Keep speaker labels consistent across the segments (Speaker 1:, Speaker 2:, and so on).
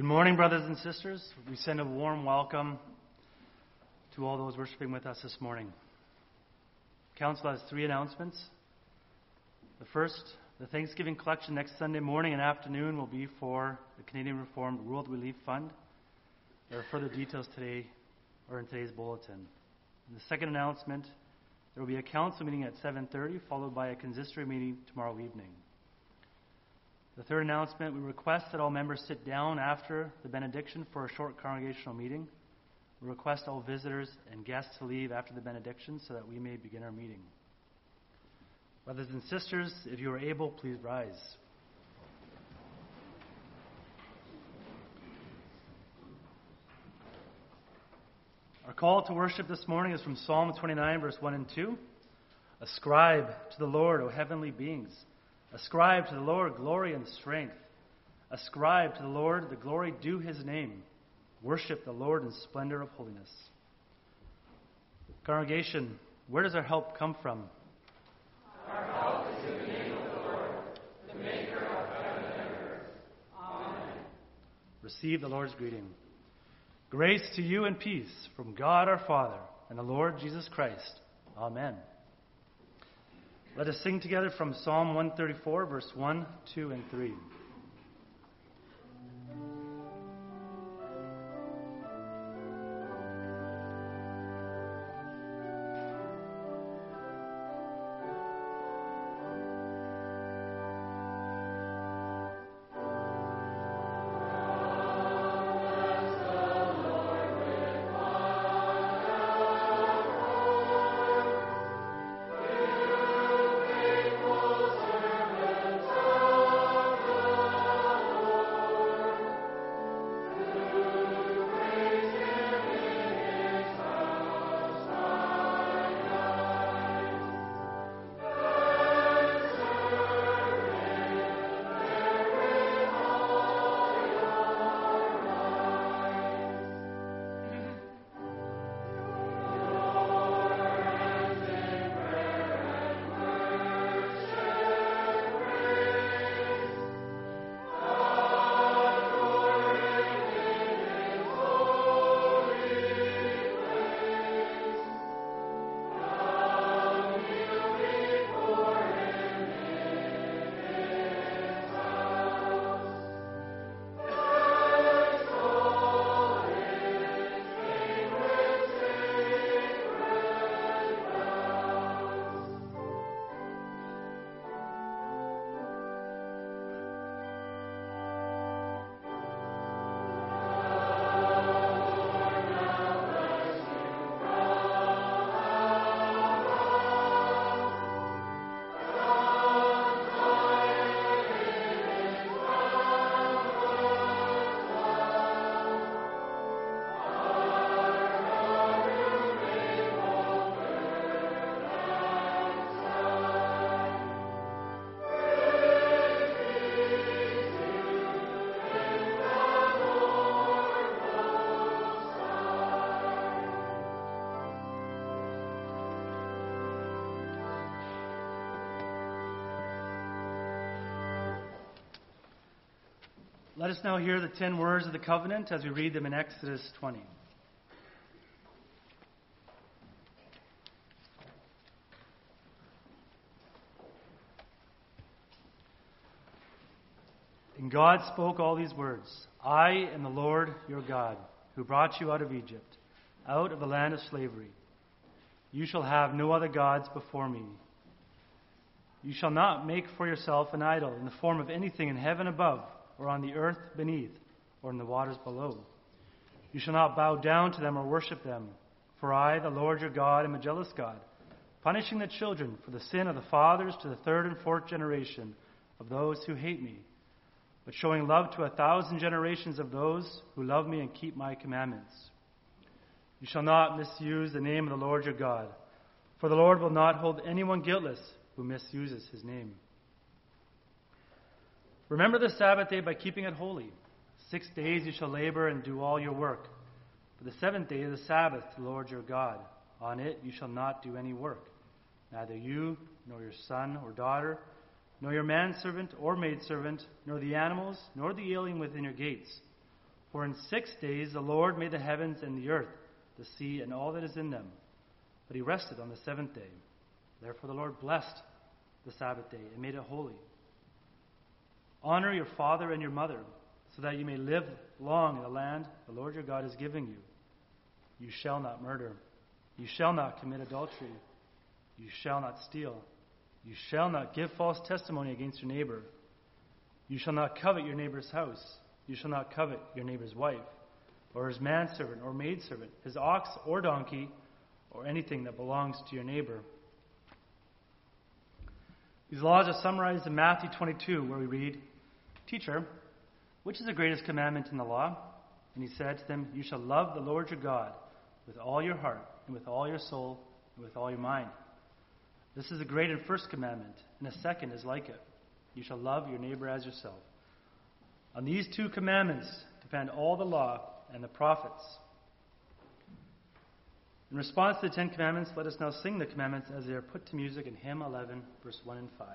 Speaker 1: Good morning, brothers and sisters. We send a warm welcome to all those worshiping with us this morning. Council has 3 announcements. The first, the Thanksgiving collection next Sunday morning and afternoon will be for the Canadian Reformed World Relief Fund. There are further details today or in today's bulletin. And the second announcement, there will be a council meeting at 7:30, followed by a consistory meeting tomorrow evening. The third announcement, we request that all members sit down after the benediction for a short congregational meeting. We request all visitors and guests to leave after the benediction so that we may begin our meeting. Brothers and sisters, if you are able, please rise. Our call to worship this morning is from Psalm 29, verse 1 and 2. Ascribe to the Lord, O heavenly beings. Ascribe to the Lord glory and strength. Ascribe to the Lord the glory due his name. Worship the Lord in splendor of holiness. Congregation, where does our help come from?
Speaker 2: Our help is in the name of the Lord, the maker of heaven and earth. Amen.
Speaker 1: Receive the Lord's greeting. Grace to you and peace from God our Father and the Lord Jesus Christ. Amen. Let us sing together from Psalm 134, verse 1, 2, and 3. Let us now hear the 10 words of the covenant as we read them in Exodus 20. And God spoke all these words. I am the Lord your God, who brought you out of Egypt, out of the land of slavery. You shall have no other gods before me. You shall not make for yourself an idol in the form of anything in heaven above, or on the earth beneath, or in the waters below. You shall not bow down to them or worship them. For I, the Lord your God, am a jealous God, punishing the children for the sin of the fathers to the 3rd and 4th generation of those who hate me, but showing love to 1,000 generations of those who love me and keep my commandments. You shall not misuse the name of the Lord your God, for the Lord will not hold anyone guiltless who misuses his name. Remember the Sabbath day by keeping it holy. 6 days you shall labor and do all your work. But the 7th day is the Sabbath to the Lord your God. On it you shall not do any work, neither you, nor your son or daughter, nor your manservant or maidservant, nor the animals, nor the alien within your gates. For in 6 days the Lord made the heavens and the earth, the sea, and all that is in them. But he rested on the seventh day. Therefore the Lord blessed the Sabbath day and made it holy. Honor your father and your mother, so that you may live long in the land the Lord your God is giving you. You shall not murder. You shall not commit adultery. You shall not steal. You shall not give false testimony against your neighbor. You shall not covet your neighbor's house. You shall not covet your neighbor's wife, or his manservant or maidservant, his ox or donkey, or anything that belongs to your neighbor. These laws are summarized in Matthew 22, where we read, Teacher, which is the greatest commandment in the law? And he said to them, You shall love the Lord your God with all your heart, and with all your soul, and with all your mind. This is the great and first commandment, and a second is like it. You shall love your neighbor as yourself. On these two commandments depend all the law and the prophets. In response to the Ten Commandments, let us now sing the commandments as they are put to music in hymn 11, verse 1 and 5.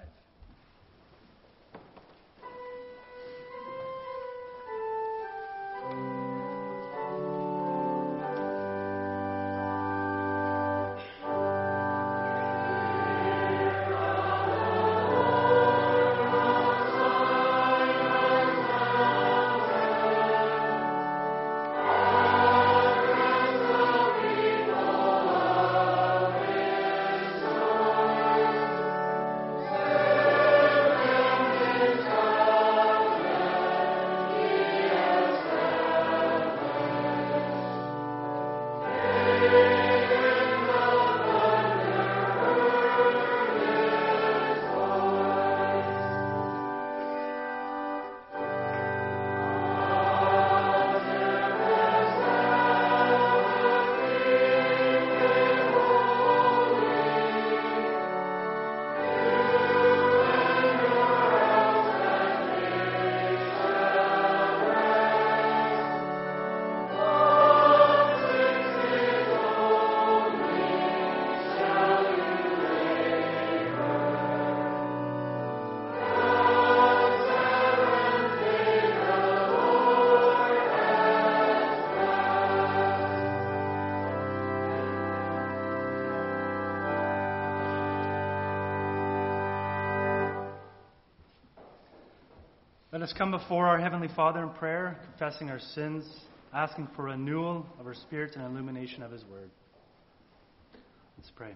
Speaker 1: Let us come before our Heavenly Father in prayer, confessing our sins, asking for renewal of our spirit and illumination of His Word. Let's pray.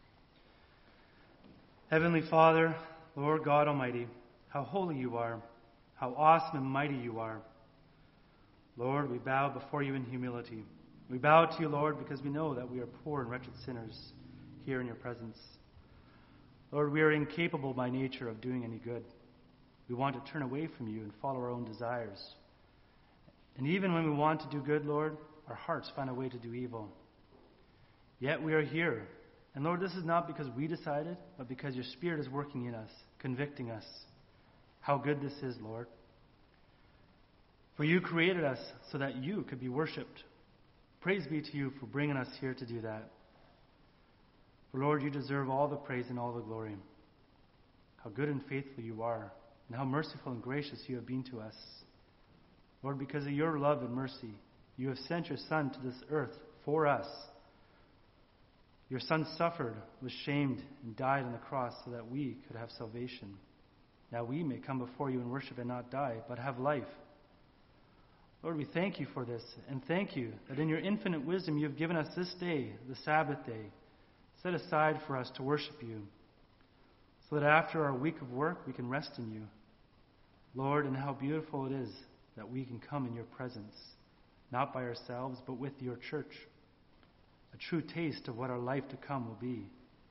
Speaker 1: Heavenly Father, Lord God Almighty, how holy you are, how awesome and mighty you are. Lord, we bow before you in humility. We bow to you, Lord, because we know that we are poor and wretched sinners here in your presence. Lord, we are incapable by nature of doing any good. We want to turn away from you and follow our own desires. And even when we want to do good, Lord, our hearts find a way to do evil. Yet we are here. And Lord, this is not because we decided, but because your Spirit is working in us, convicting us. How good this is, Lord. For you created us so that you could be worshipped. Praise be to you for bringing us here to do that. For Lord, you deserve all the praise and all the glory. How good and faithful you are, and how merciful and gracious you have been to us. Lord, because of your love and mercy, you have sent your Son to this earth for us. Your Son suffered, was shamed, and died on the cross so that we could have salvation. Now we may come before you and worship and not die, but have life. Lord, we thank you for this, and thank you that in your infinite wisdom you have given us this day, the Sabbath day, set aside for us to worship you, so that after our week of work we can rest in you. Lord, and how beautiful it is that we can come in your presence, not by ourselves, but with your church, a true taste of what our life to come will be.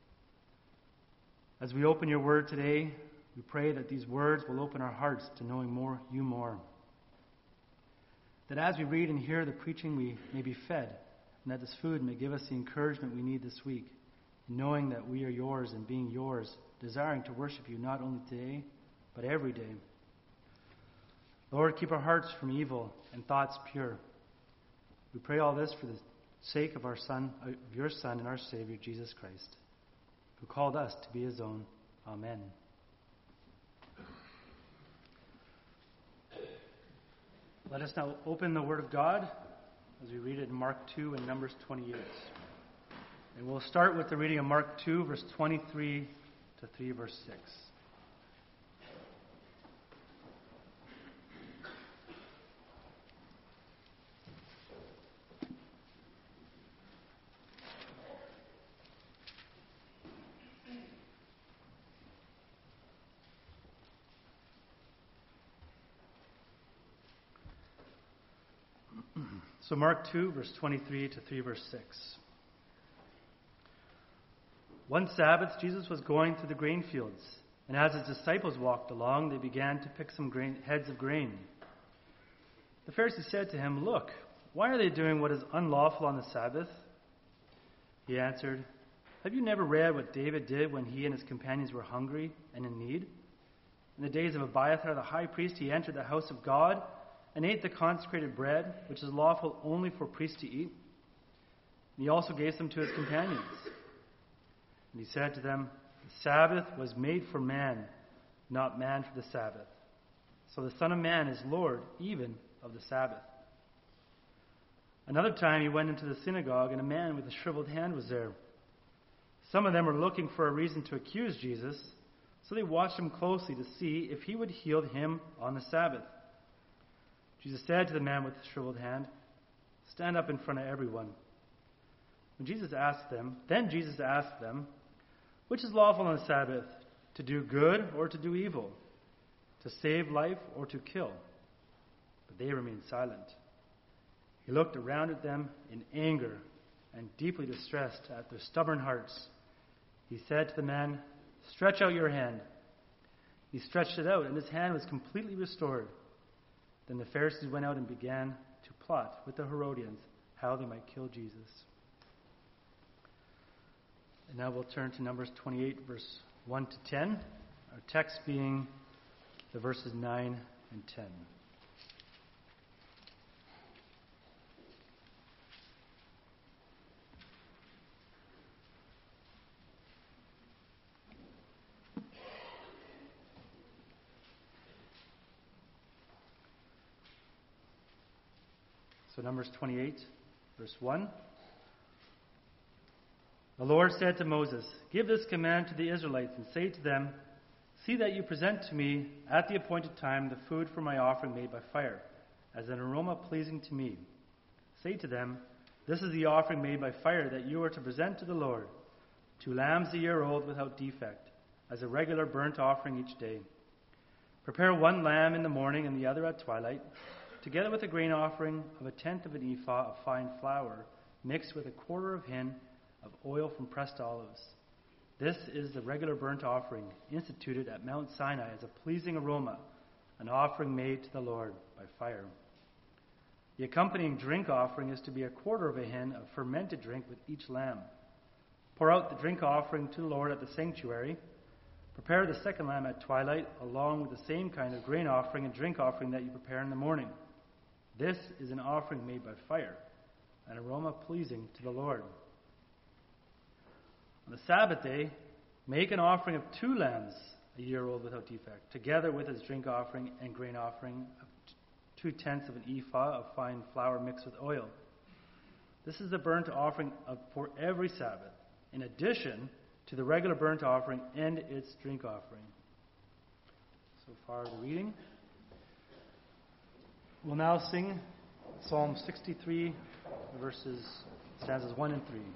Speaker 1: As we open your word today, we pray that these words will open our hearts to knowing you more. That as we read and hear the preaching, we may be fed, and that this food may give us the encouragement we need this week, knowing that we are yours and being yours, desiring to worship you not only today, but every day. Lord, keep our hearts from evil and thoughts pure. We pray all this for the sake of your Son and our Savior, Jesus Christ, who called us to be his own. Amen. Let us now open the Word of God as we read it in Mark 2 and Numbers 28. And we'll start with the reading of Mark 2, verse 23 to 3, verse 6. So Mark 2, verse 23 to 3, verse 6. One Sabbath, Jesus was going through the grain fields, and as his disciples walked along, they began to pick some heads of grain. The Pharisees said to him, "Look, why are they doing what is unlawful on the Sabbath?" He answered, "Have you never read what David did when he and his companions were hungry and in need? In the days of Abiathar the high priest, he entered the house of God and ate the consecrated bread, which is lawful only for priests to eat. And he also gave some to his companions. And he said to them, the Sabbath was made for man, not man for the Sabbath. So the Son of Man is Lord even of the Sabbath." Another time he went into the synagogue, and a man with a shriveled hand was there. Some of them were looking for a reason to accuse Jesus, so they watched him closely to see if he would heal him on the Sabbath. Jesus said to the man with the shriveled hand, "Stand up in front of everyone." Then Jesus asked them, "Which is lawful on the Sabbath, to do good or to do evil, to save life or to kill?" But they remained silent. He looked around at them in anger and deeply distressed at their stubborn hearts. He said to the man, "Stretch out your hand." He stretched it out, and his hand was completely restored. Then the Pharisees went out and began to plot with the Herodians how they might kill Jesus. And now we'll turn to Numbers 28, verse 1 to 10, our text being the verses 9 and 10. So Numbers 28, verse 1. The Lord said to Moses, "Give this command to the Israelites and say to them, see that you present to me at the appointed time the food for my offering made by fire, as an aroma pleasing to me. Say to them, this is the offering made by fire that you are to present to the Lord, 2 lambs a year old without defect, as a regular burnt offering each day. Prepare 1 lamb in the morning and the other at twilight, together with a grain offering of 1/10 of an ephah of fine flour, mixed with 1/4 of a hin of oil from pressed olives. This is the regular burnt offering, instituted at Mount Sinai as a pleasing aroma, an offering made to the Lord by fire. The accompanying drink offering is to be 1/4 of a hin of fermented drink with each lamb. Pour out the drink offering to the Lord at the sanctuary. Prepare the 2nd lamb at twilight, along with the same kind of grain offering and drink offering that you prepare in the morning. This is an offering made by fire, an aroma pleasing to the Lord. On the Sabbath day, make an offering of 2 lambs a year old without defect, together with its drink offering and grain offering of 2/10 of an ephah of fine flour mixed with oil. This is the burnt offering for every Sabbath, in addition to the regular burnt offering and its drink offering. So far the reading. We'll now sing Psalm 63, stanzas 1 and 3.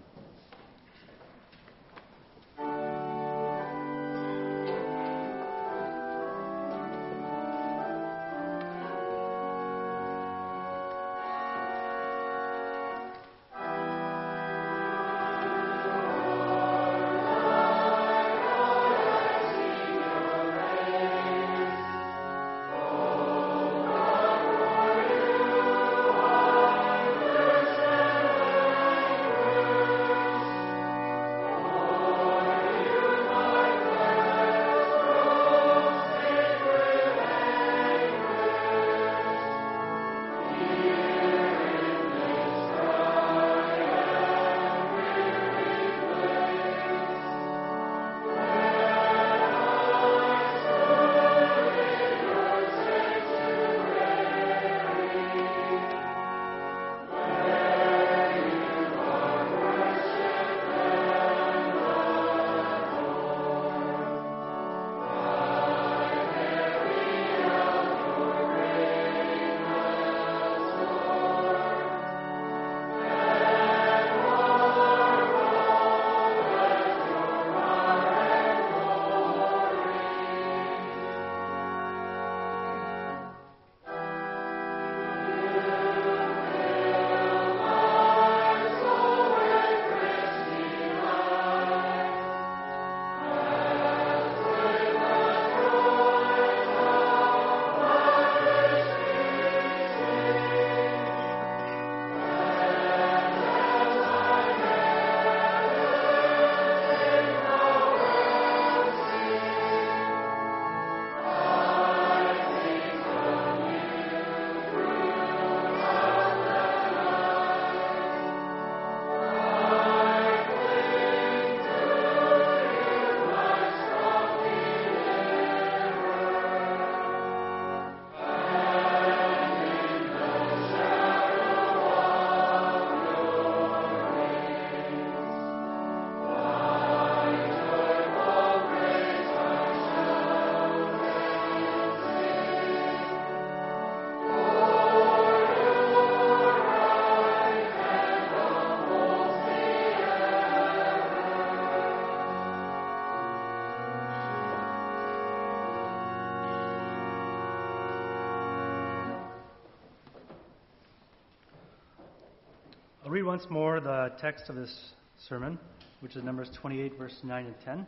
Speaker 1: I'll read once more the text of this sermon, which is Numbers 28, verse 9 and 10.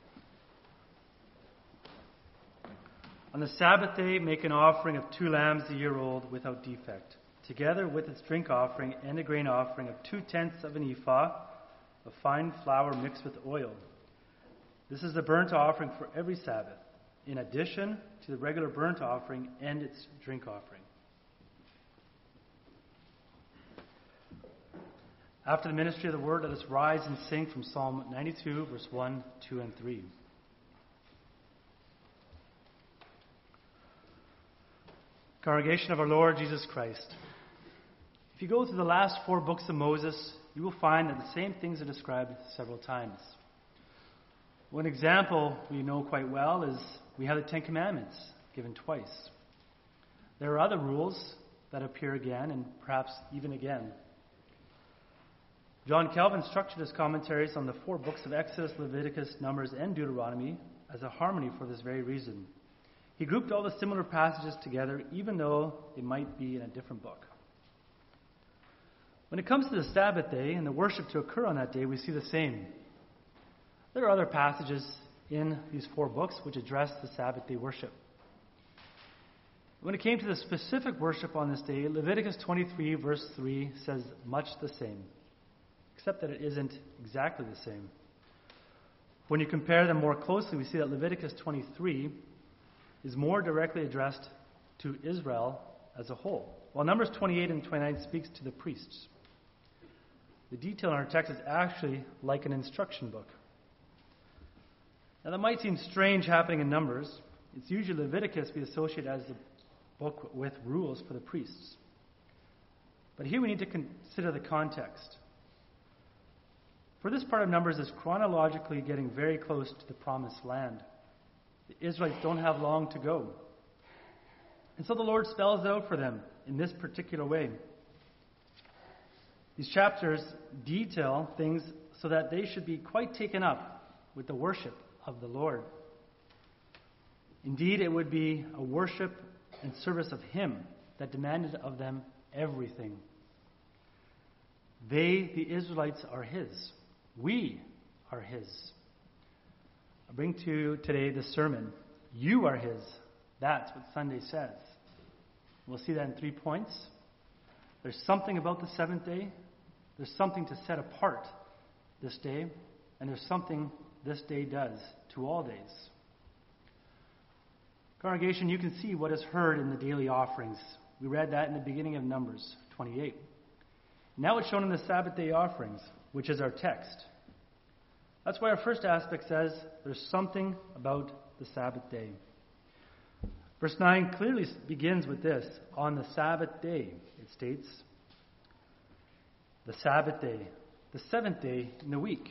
Speaker 1: On the Sabbath day, make an offering of 2 lambs a year old without defect, together with its drink offering and a grain offering of 2/10 of an ephah of fine flour mixed with oil. This is the burnt offering for every Sabbath, in addition to the regular burnt offering and its drink offering. After the ministry of the word, let us rise and sing from Psalm 92, verse 1, 2, and 3. Congregation of our Lord Jesus Christ, if you go through the last 4 books of Moses, you will find that the same things are described several times. One example we know quite well is we have the 10 Commandments given twice. There are other rules that appear again and perhaps even again. John Calvin structured his commentaries on the 4 books of Exodus, Leviticus, Numbers, and Deuteronomy as a harmony for this very reason. He grouped all the similar passages together, even though they might be in a different book. When it comes to the Sabbath day and the worship to occur on that day, we see the same. There are other passages in these 4 books which address the Sabbath day worship. When it came to the specific worship on this day, Leviticus 23, verse 3 says much the same, except that it isn't exactly the same. When you compare them more closely, we see that Leviticus 23 is more directly addressed to Israel as a whole, while Numbers 28 and 29 speaks to the priests. The detail in our text is actually like an instruction book. Now that might seem strange happening in Numbers. It's usually Leviticus we associate as the book with rules for the priests. But here we need to consider the context. For this part of Numbers is chronologically getting very close to the promised land. The Israelites don't have long to go. And so the Lord spells it out for them in this particular way. These chapters detail things so that they should be quite taken up with the worship of the Lord. Indeed, it would be a worship and service of Him that demanded of them everything. They, the Israelites, are His. We are His. I bring to you today the sermon, You are His. That's what Sunday says. We'll see that in 3 points. There's something about the 7th day. There's something to set apart this day. And there's something this day does to all days. Congregation, you can see what is heard in the daily offerings. We read that in the beginning of Numbers 28. Now it's shown in the Sabbath day offerings, which is our text. That's why our first aspect says there's something about the Sabbath day. Verse 9 clearly begins with this. On the Sabbath day, it states, the Sabbath day, the 7th day in the week.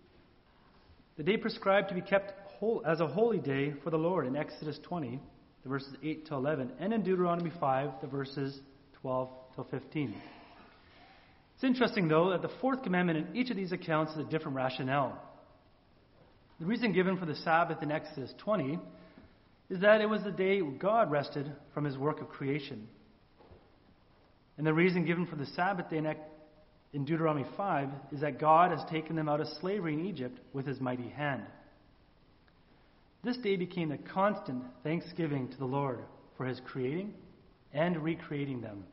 Speaker 1: The day prescribed to be kept as a holy day for the Lord in Exodus 20, the verses 8 to 11, and in Deuteronomy 5, the verses 12 to 15. It's interesting, though, that the 4th commandment in each of these accounts is a different rationale. The reason given for the Sabbath in Exodus 20 is that it was the day God rested from His work of creation. And the reason given for the Sabbath day in Deuteronomy 5 is that God has taken them out of slavery in Egypt with His mighty hand. This day became a constant thanksgiving to the Lord for His creating and recreating them.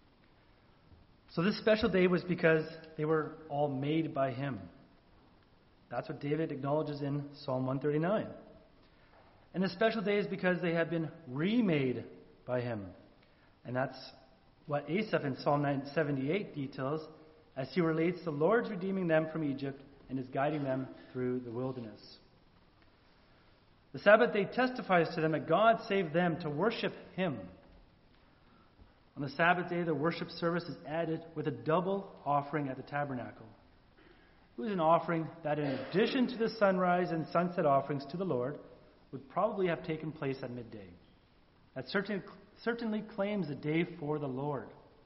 Speaker 1: So this special day was because they were all made by Him. That's what David acknowledges in Psalm 139. And this special day is because they had been remade by Him. And that's what Asaph in Psalm 78 details as he relates the Lord's redeeming them from Egypt and is guiding them through the wilderness. The Sabbath day testifies to them that God saved them to worship Him. On the Sabbath day, the worship service is added with a double offering at the tabernacle. It was an offering that, in addition to the sunrise and sunset offerings to the Lord, would probably have taken place at midday. That certainly claims a day for the Lord.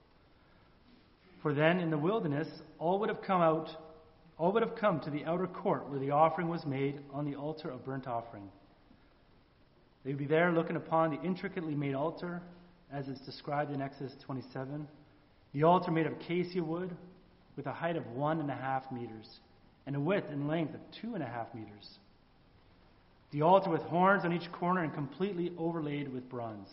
Speaker 1: For then, in the wilderness, all would have come to the outer court where the offering was made on the altar of burnt offering. They would be there looking upon the intricately made altar, as is described in Exodus 27. The altar made of acacia wood, with a height of 1.5 meters, and a width and length of 2.5 meters. The altar with horns on each corner and completely overlaid with bronze.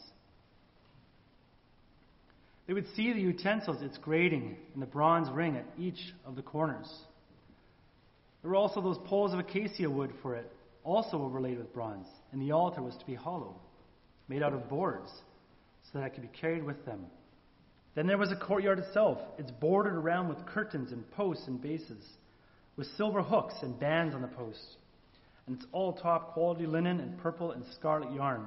Speaker 1: They would see the utensils, its grating, and the bronze ring at each of the corners. There were also those poles of acacia wood for it, also overlaid with bronze, and the altar was to be hollow, made out of boards, so that it could be carried with them. Then there was the courtyard itself. It's bordered around with curtains and posts and bases, with silver hooks and bands on the posts. And it's all top quality linen and purple and scarlet yarn.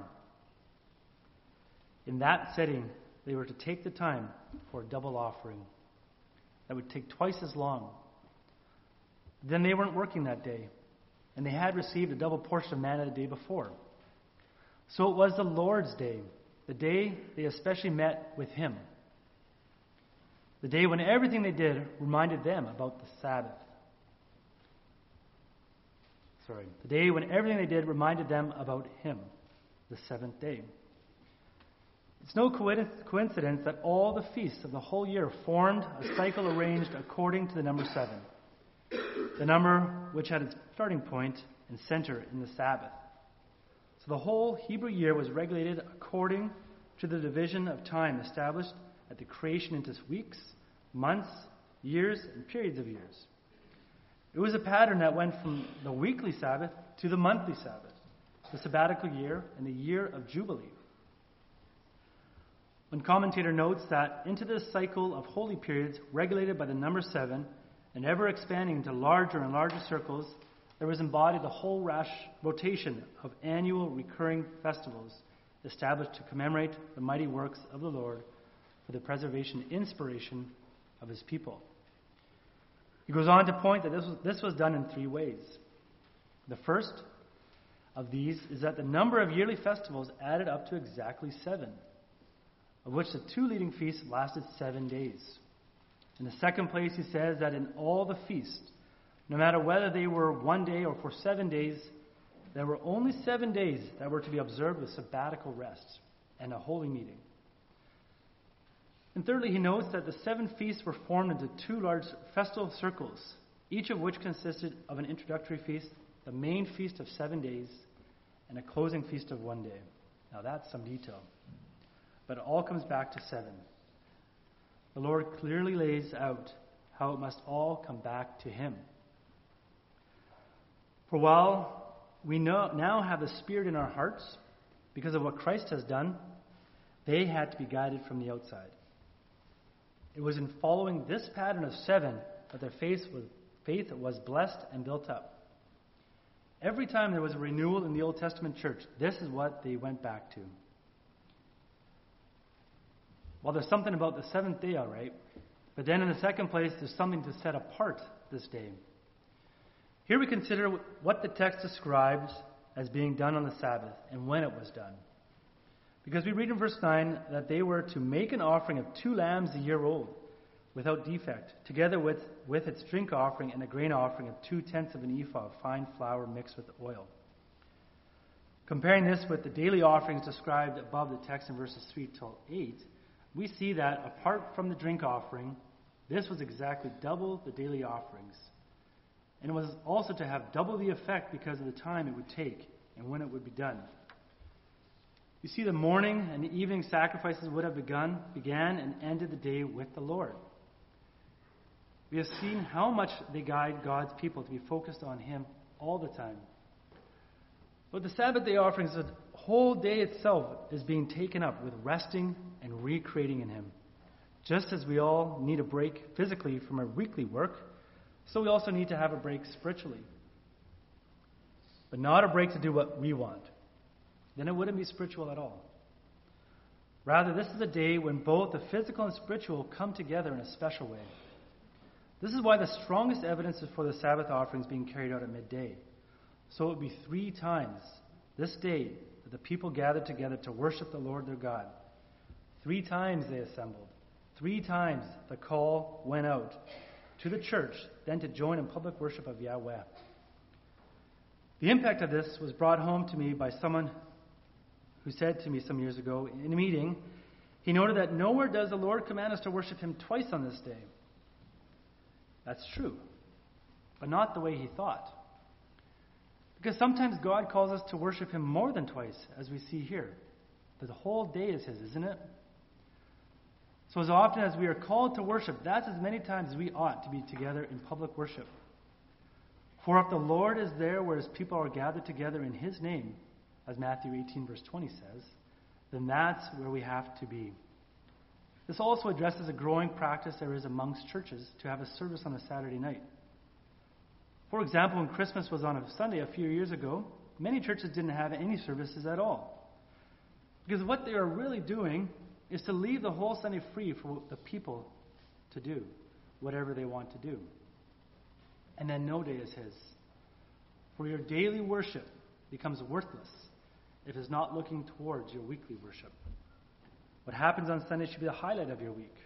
Speaker 1: In that setting, they were to take the time for a double offering that would take twice as long. Then they weren't working that day, and they had received a double portion of manna the day before. So it was the Lord's day, the day they especially met with Him. The day when everything they did reminded them about the Sabbath. The day when everything they did reminded them about Him, the seventh day. It's no coincidence that all the feasts of the whole year formed a cycle arranged according to the number 7, the number which had its starting point and center in the Sabbath. So the whole Hebrew year was regulated according to the division of time established at the creation into weeks, months, years, and periods of years. It was a pattern that went from the weekly Sabbath to the monthly Sabbath, the sabbatical year, and the year of Jubilee. One commentator notes that into this cycle of holy periods regulated by the number 7 and ever expanding into larger and larger circles, there was embodied the whole rotation of annual recurring festivals established to commemorate the mighty works of the Lord for the preservation and inspiration of His people. He goes on to point that this was done in 3 ways. The first of these is that the number of yearly festivals added up to exactly 7, of which the 2 leading feasts lasted 7 days. In the second place, he says that in all the feasts, no matter whether they were 1 day or for 7 days, there were only 7 days that were to be observed with sabbatical rest and a holy meeting. And thirdly, he notes that the 7 feasts were formed into 2 large festal circles, each of which consisted of an introductory feast, the main feast of 7 days, and a closing feast of 1 day. Now that's some detail. But it all comes back to 7. The Lord clearly lays out how it must all come back to Him. For while we now have the Spirit in our hearts, because of what Christ has done, they had to be guided from the outside. It was in following this pattern of 7 that their faith was blessed and built up. Every time there was a renewal in the Old Testament church, this is what they went back to. Well, there's something about the 7th day, all right. But then in the second place, there's something to set apart this day. Here we consider what the text describes as being done on the Sabbath and when it was done. Because we read in verse 9 that they were to make an offering of 2 lambs a year old, without defect, together with its drink offering and a grain offering of 2/10 of an ephah of fine flour mixed with oil. Comparing this with the daily offerings described above the text in verses 3 till 8, we see that apart from the drink offering, this was exactly double the daily offerings. And it was also to have double the effect because of the time it would take and when it would be done. You see, the morning and the evening sacrifices would have began and ended the day with the Lord. We have seen how much they guide God's people to be focused on Him all the time. But the Sabbath day offerings, the whole day itself is being taken up with resting and recreating in Him. Just as we all need a break physically from our weekly work, so we also need to have a break spiritually. But not a break to do what we want. Then it wouldn't be spiritual at all. Rather, this is a day when both the physical and spiritual come together in a special way. This is why the strongest evidence is for the Sabbath offerings being carried out at midday. So it would be 3 times this day that the people gathered together to worship the Lord their God. 3 times they assembled. 3 times the call went out to the church, then to join in public worship of Yahweh. The impact of this was brought home to me by someone who said to me some years ago in a meeting, he noted that nowhere does the Lord command us to worship Him twice on this day. That's true, but not the way he thought. Because sometimes God calls us to worship him more than twice, as we see here. The whole day is his, isn't it? So as often as we are called to worship, that's as many times as we ought to be together in public worship. For if the Lord is there where his people are gathered together in his name, as Matthew 18 verse 20 says, then that's where we have to be. This also addresses a growing practice there is amongst churches to have a service on a Saturday night. For example, when Christmas was on a Sunday a few years ago, many churches didn't have any services at all. Because what they are really doing is to leave the whole Sunday free for the people to do whatever they want to do. And then no day is his. For your daily worship becomes worthless if it's not looking towards your weekly worship. What happens on Sunday should be the highlight of your week.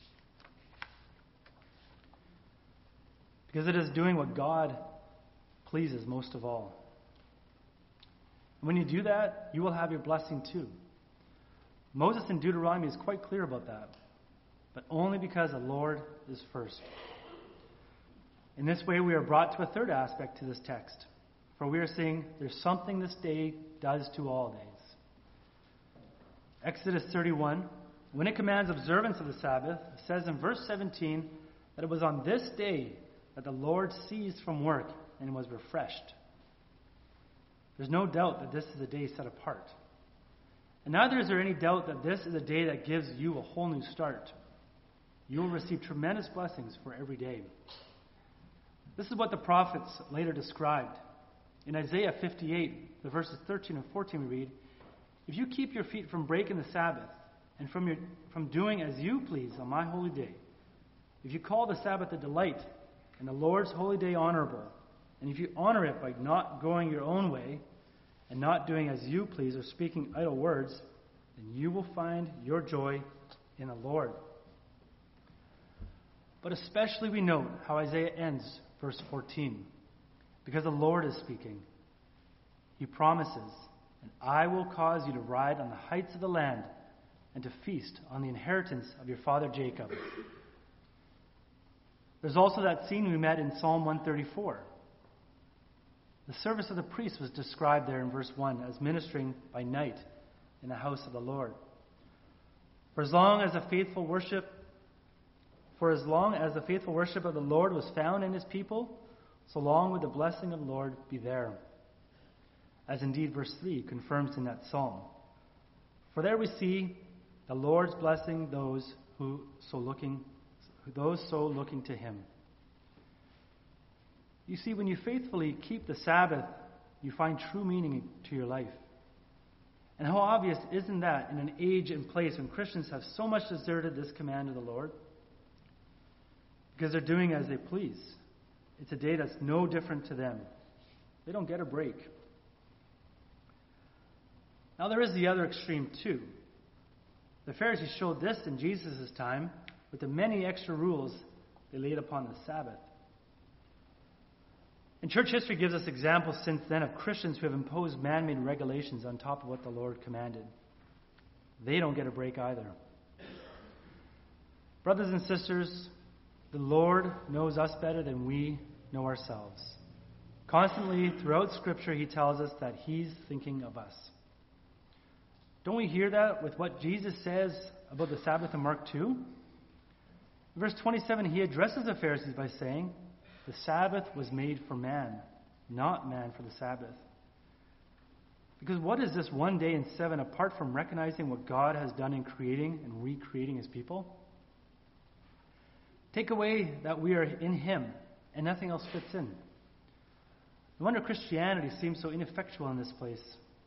Speaker 1: Because it is doing what God pleases most of all. And when you do that, you will have your blessing too. Moses in Deuteronomy is quite clear about that, but only because the Lord is first. In this way, we are brought to a third aspect to this text, for we are saying there's something this day does to all days. Exodus 31, when it commands observance of the Sabbath, says in verse 17 that it was on this day that the Lord ceased from work and was refreshed. There's no doubt that this is a day set apart. And neither is there any doubt that this is a day that gives you a whole new start. You will receive tremendous blessings for every day. This is what the prophets later described. In Isaiah 58, the verses 13 and 14 we read, if you keep your feet from breaking the Sabbath and from doing as you please on my holy day, if you call the Sabbath a delight and the Lord's holy day honorable, and if you honor it by not going your own way and not doing as you please or speaking idle words, then you will find your joy in the Lord. But especially we note how Isaiah ends verse 14, because the Lord is speaking. He promises, and I will cause you to ride on the heights of the land and to feast on the inheritance of your father Jacob. There's also that scene we met in Psalm 134. The service of the priest was described there in verse 1 as ministering by night in the house of the Lord. For as long as the faithful worship of the Lord was found in his people, so long would the blessing of the Lord be there. As indeed verse 3 confirms in that psalm. For there we see the Lord's blessing those so looking to him. You see, when you faithfully keep the Sabbath, you find true meaning to your life. And how obvious isn't that in an age and place when Christians have so much deserted this command of the Lord? Because they're doing as they please. It's a day that's no different to them. They don't get a break. Now there is the other extreme too. The Pharisees showed this in Jesus' time with the many extra rules they laid upon the Sabbath. And church history gives us examples since then of Christians who have imposed man-made regulations on top of what the Lord commanded. They don't get a break either. Brothers and sisters, the Lord knows us better than we know ourselves. Constantly throughout Scripture, he tells us that he's thinking of us. Don't we hear that with what Jesus says about the Sabbath in Mark 2? In verse 27, he addresses the Pharisees by saying, the Sabbath was made for man, not man for the Sabbath. Because what is this one day in 7 apart from recognizing what God has done in creating and recreating his people? Take away that we are in him and nothing else fits in. No wonder Christianity seems so ineffectual in this place.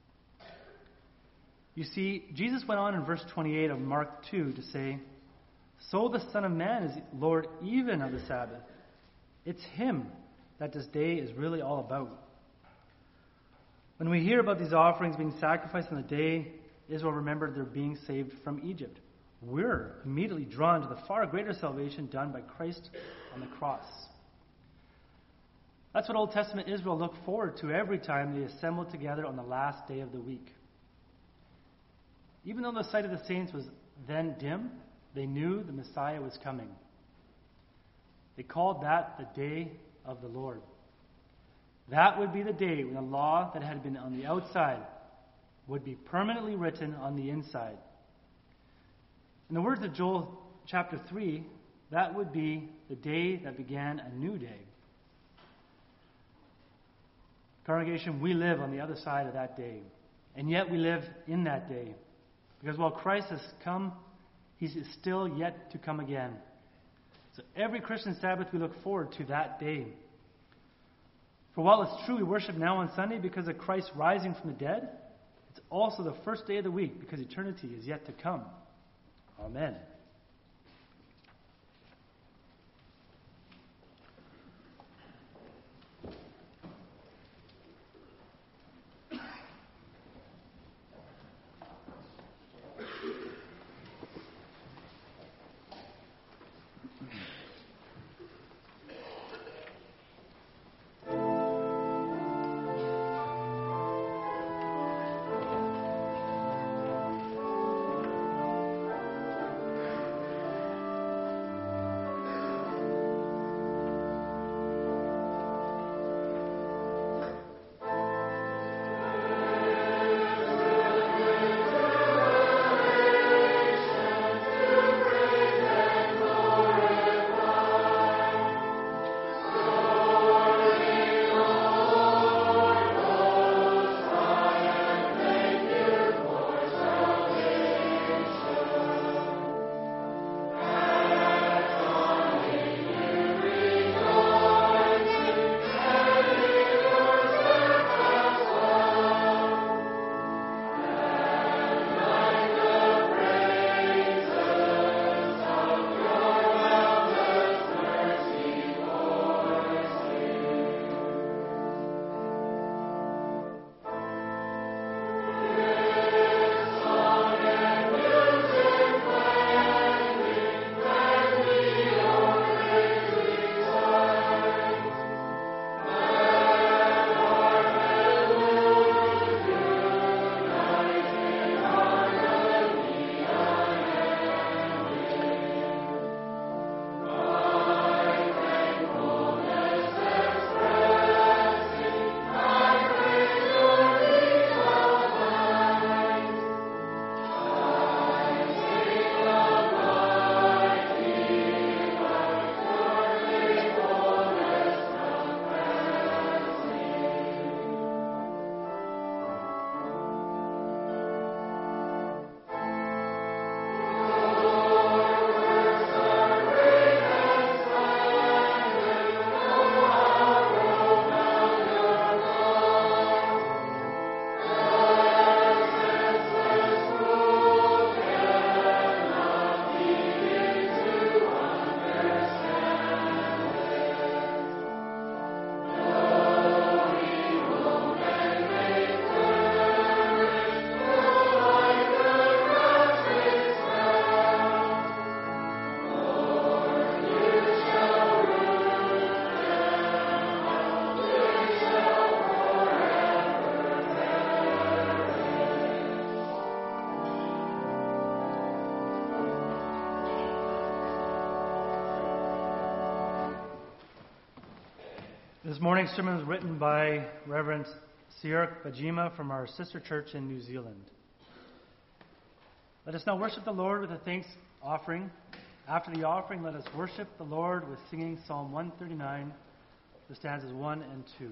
Speaker 1: You see, Jesus went on in verse 28 of Mark 2 to say, so the Son of Man is Lord even of the Sabbath. It's him that this day is really all about. When we hear about these offerings being sacrificed on the day Israel remembered they're being saved from Egypt, we're immediately drawn to the far greater salvation done by Christ on the cross. That's what Old Testament Israel looked forward to every time they assembled together on the last day of the week. Even though the sight of the saints was then dim, they knew the Messiah was coming. They called that the day of the Lord. That would be the day when the law that had been on the outside would be permanently written on the inside. In the words of Joel chapter 3, that would be the day that began a new day. Congregation, we live on the other side of that day. And yet we live in that day. Because while Christ has come, He is still yet to come again. So every Christian Sabbath we look forward to that day. For while it's true we worship now on Sunday because of Christ rising from the dead, it's also the first day of the week because eternity is yet to come. Amen. This morning's sermon was written by Reverend Sirak Bajima from our sister church in New Zealand. Let us now worship the Lord with a thanks offering. After the offering, let us worship the Lord with singing Psalm 139, the stanzas 1 and 2.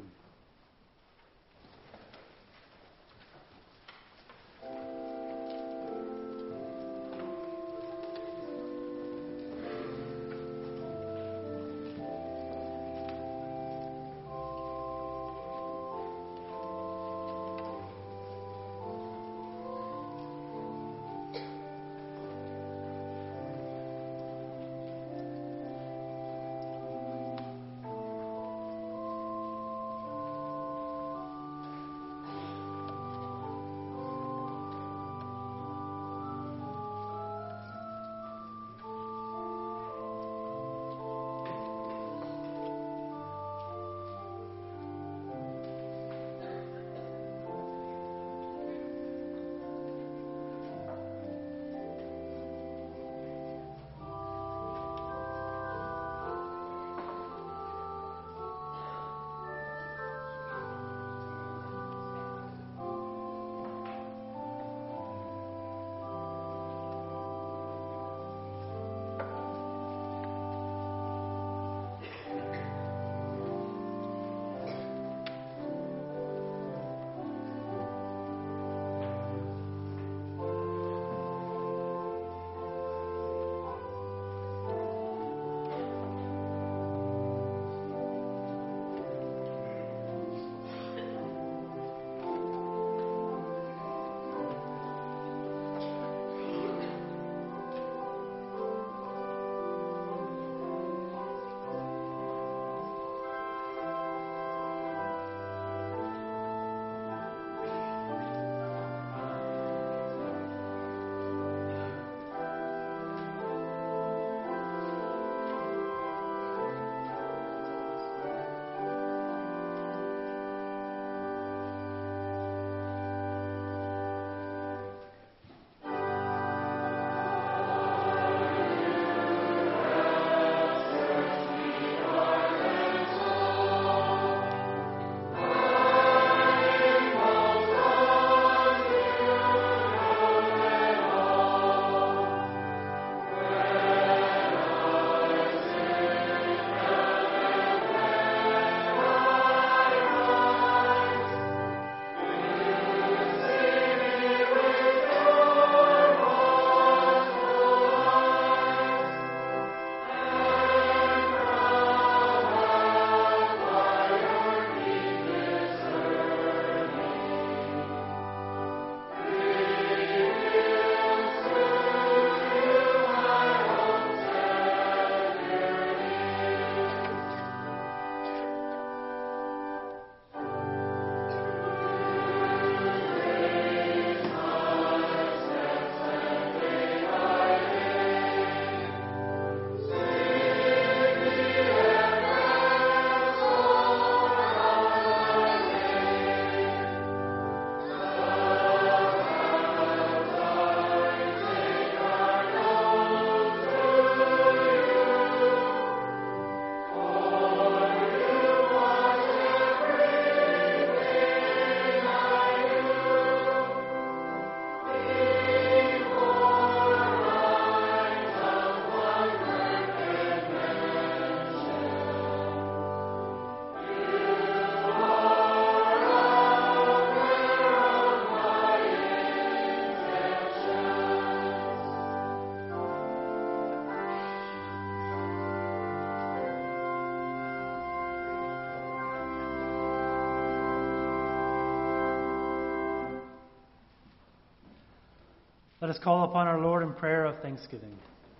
Speaker 1: Let us call upon our Lord in prayer of thanksgiving.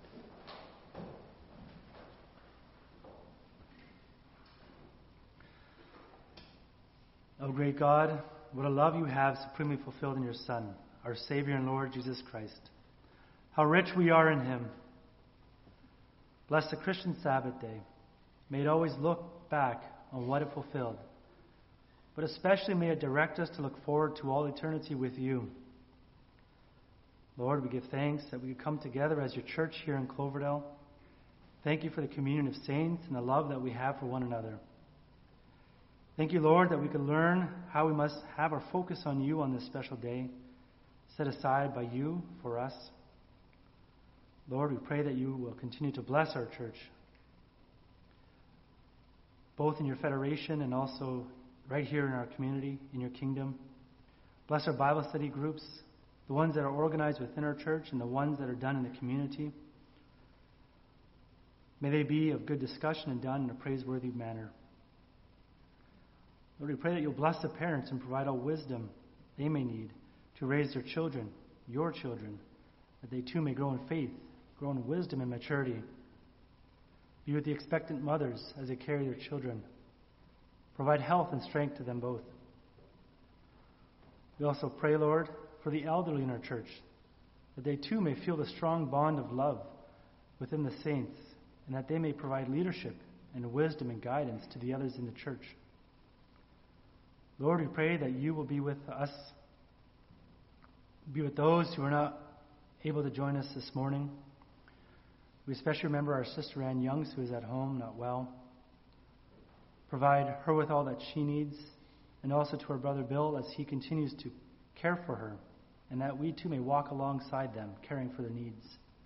Speaker 1: O great God, what a love you have supremely fulfilled in your Son, our Savior and Lord Jesus Christ. How rich we are in him. Bless the Christian Sabbath day. May it always look back on what it fulfilled, but especially may it direct us to look forward to all eternity with you. Lord, we give thanks that we could come together as your church here in Cloverdale. Thank you for the communion of saints and the love that we have for one another. Thank you, Lord, that we can learn how we must have our focus on you on this special day, set aside by you for us. Lord, we pray that you will continue to bless our church, both in your federation and also right here in our community, in your kingdom. Bless our Bible study groups, the ones that are organized within our church and the ones that are done in the community. May they be of good discussion and done in a praiseworthy manner. Lord, we pray that you'll bless the parents and provide all wisdom they may need to raise their children, your children, that they too may grow in faith, grow in wisdom and maturity. Be with the expectant mothers as they carry their children. Provide health and strength to them both. We also pray, Lord, for the elderly in our church, that they too may feel the strong bond of love within the saints, and that they may provide leadership and wisdom and guidance to the others in the church. Lord, we pray that you will be with us, be with those who are not able to join us this morning. We especially remember our sister Ann Youngs, who is at home, not well. Provide her with all that she needs, and also to our brother Bill as he continues to care for her, and that we too may walk alongside them, caring for their needs.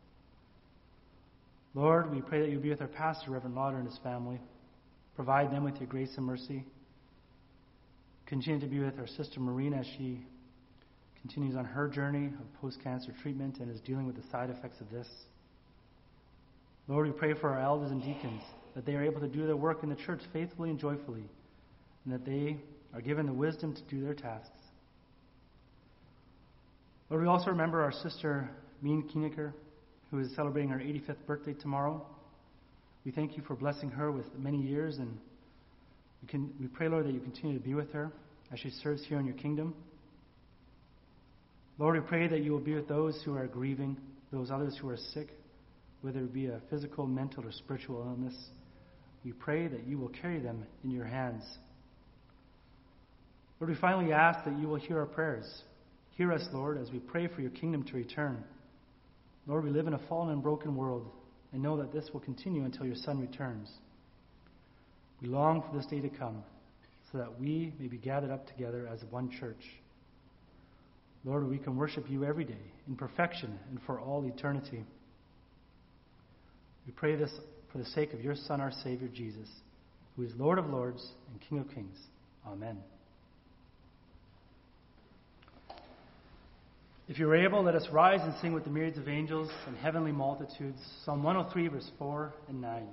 Speaker 1: Lord, we pray that you be with our pastor, Reverend Lauder, and his family. Provide them with your grace and mercy. Continue to be with our sister Marina as she continues on her journey of post-cancer treatment and is dealing with the side effects of this. Lord, we pray for our elders and deacons, that they are able to do their work in the church faithfully and joyfully, and that they are given the wisdom to do their tasks. Lord, we also remember our sister Meen Keeneker, who is celebrating her 85th birthday tomorrow. We thank you for blessing her with many years, and we pray, Lord, that you continue to be with her as she serves here in your kingdom. Lord, we pray that you will be with those who are grieving, those others who are sick, whether it be a physical, mental, or spiritual illness. We pray that you will carry them in your hands. Lord, we finally ask that you will hear our prayers. Hear us, Lord, as we pray for your kingdom to return. Lord, we live in a fallen and broken world and know that this will continue until your Son returns. We long for this day to come so that we may be gathered up together as one church. Lord, we can worship you every day in perfection and for all eternity. We pray this for the sake of your Son, our Savior, Jesus, who is Lord of lords and King of kings. Amen. If you are able, let us rise and sing with the myriads of angels and heavenly multitudes, Psalm 103, verse 4 and 9.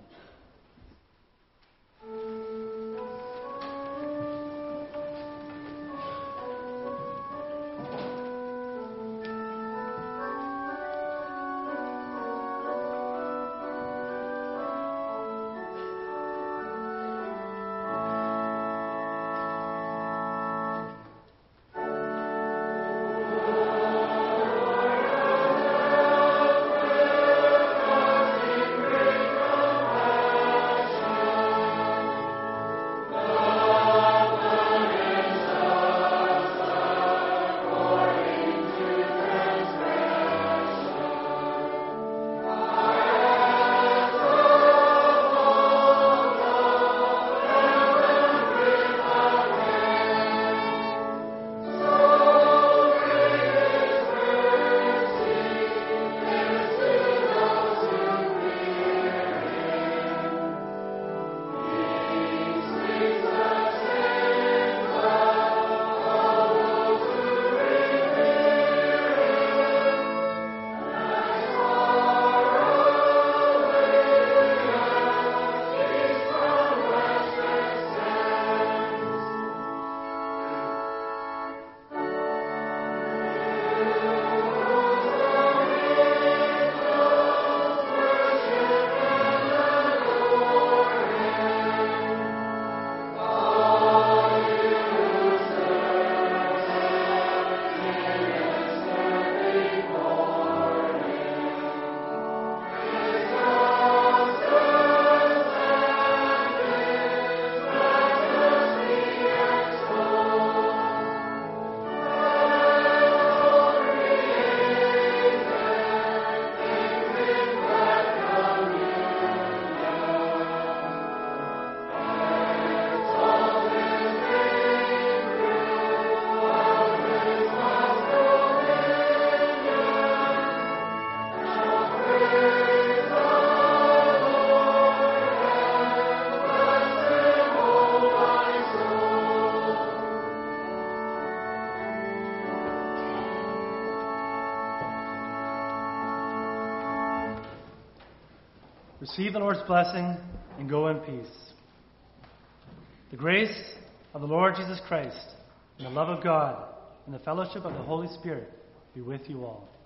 Speaker 1: Receive the Lord's blessing and go in peace. The grace of the Lord Jesus Christ and the love of God and the fellowship of the Holy Spirit be with you all.